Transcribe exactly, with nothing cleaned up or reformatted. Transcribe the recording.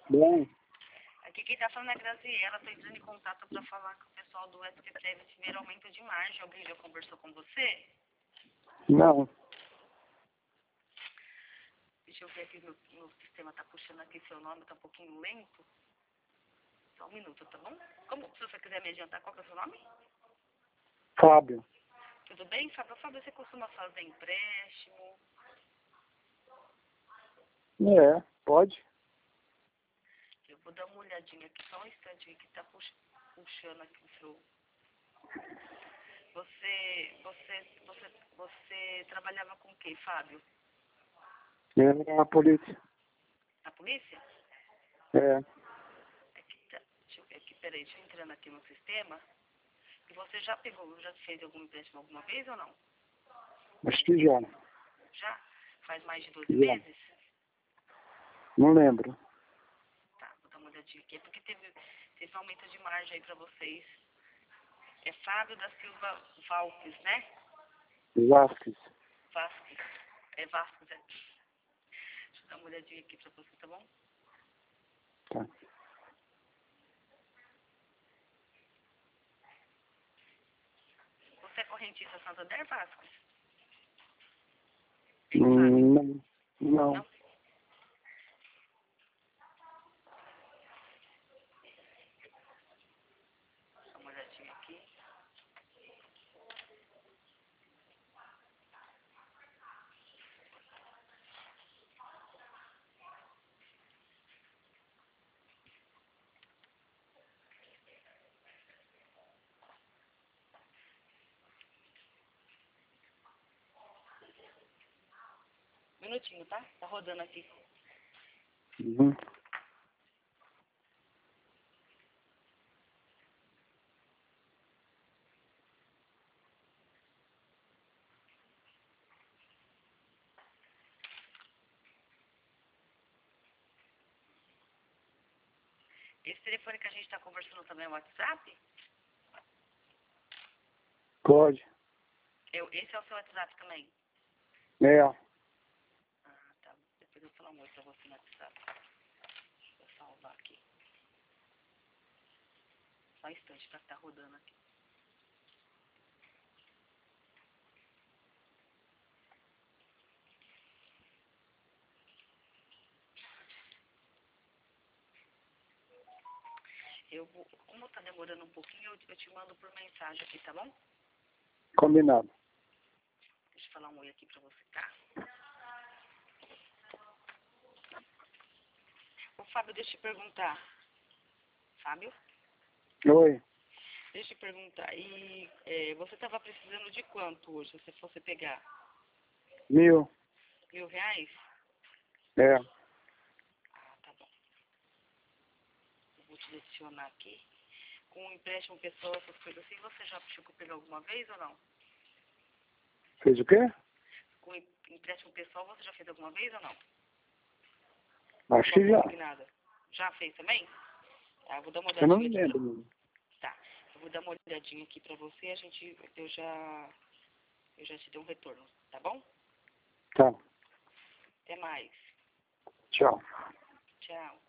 Bom, Aqui quem tá falando é a Graziela, tô entrando em contato para falar com o pessoal do S Q teve esse primeiro aumento de margem. Alguém já conversou com você? não. Deixa eu ver aqui, meu, meu sistema tá puxando aqui seu nome, tá um pouquinho lento. Só um minuto, tá bom? Como, se você quiser me adiantar, qual que é o seu nome? Fábio. Tudo bem, Fábio? Fábio, você costuma fazer empréstimo? É, pode. Eu vou dar uma olhadinha aqui, só um instantinho que tá pux, puxando aqui o seu... Você, você, você, você trabalhava com o quê, Fábio? É a polícia. Na polícia? É, Aqui, tá, deixa eu ver aqui, peraí, deixa eu entrando aqui no sistema. E você já pegou, já fez algum empréstimo alguma vez ou não? acho que já. Já? Faz mais de doze Já. meses? Não lembro. Tá, vou dar uma olhadinha aqui. É porque teve, teve um aumento de margem aí pra vocês. É Fábio da Silva Valques, né? Vasquez. Vasques. É Vasques, é. Deixa eu dar uma olhadinha aqui pra você, tá bom? Tá. Você é correntista Santander, Vasques? Hein, Fábio? Hum, não. Não. Não? Dá uma olhadinha aqui. Minutinho, tá? Tá rodando aqui. Uhum. Esse telefone que a gente tá conversando também é o WhatsApp? Pode. Eu, esse é o seu WhatsApp também? É. Ah, tá. Depois eu vou falar um oi pra você no WhatsApp. Deixa eu salvar aqui. Só um instante, tá? Tá rodando aqui. Eu vou, como tá demorando um pouquinho, eu, eu te mando por mensagem aqui, tá bom? Combinado. Deixa eu falar um oi aqui pra você, tá? Ô, Fábio, deixa eu te perguntar. Fábio? Oi. Deixa eu te perguntar. E é, você tava precisando de quanto hoje, se você fosse pegar? Mil. Mil reais? É. Ah, tá bom. Eu vou te adicionar aqui. Com empréstimo pessoal, essas coisas assim, você já chegou a pegar alguma vez ou não? Fez o quê? Com em- empréstimo pessoal, você já fez alguma vez ou não? Acho Só que já. consignada. Já fez também? Tá, eu vou dar uma Eu não olhadinha me aqui pra... lembro. Tá, eu vou dar uma olhadinha aqui pra você, a gente... Eu já... Eu já te dei um retorno, tá bom? Tá. Até mais. Tchau. Tchau.